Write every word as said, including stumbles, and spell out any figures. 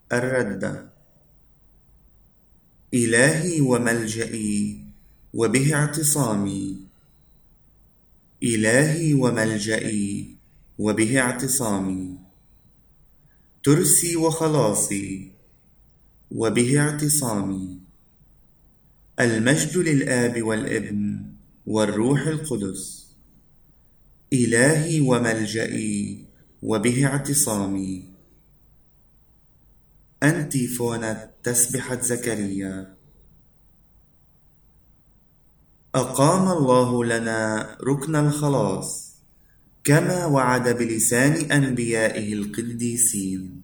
الردة. إلهي وملجئي وبه اعتصامي، إلهي وملجئي وبه اعتصامي، ترسي وخلاصي وبه اعتصامي. المجد للآب والابن والروح القدس، إلهي وملجئي وبه اعتصامي. أنتيفونة تسبحة زكريا. أقام الله لنا ركن الخلاص كما وعد بلسان أنبيائه القديسين.